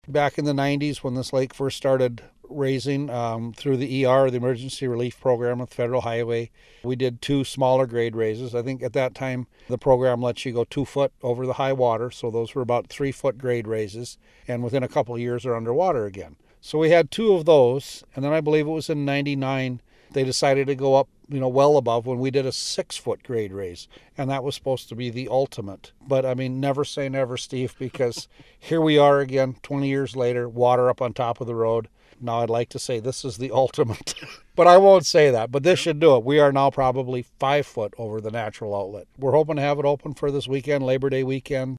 Back in the 90s when this lake first started raising through the the Emergency Relief Program with Federal Highway, we did 2 smaller grade raises. I think at that time the program lets you go 2 foot over the high water, so those were about 3-foot grade raises, and within a couple of years they're underwater again. So we had 2 of those, and then I believe it was in 99 they decided to go up, well above when we did a 6-foot grade raise. And that was supposed to be the ultimate. But I mean, never say never, Steve, because here we are again, 20 years later, water up on top of the road. Now I'd like to say this is the ultimate, but I won't say that. But this should do it. We are now probably 5 foot over the natural outlet. We're hoping to have it open for this weekend, Labor Day weekend.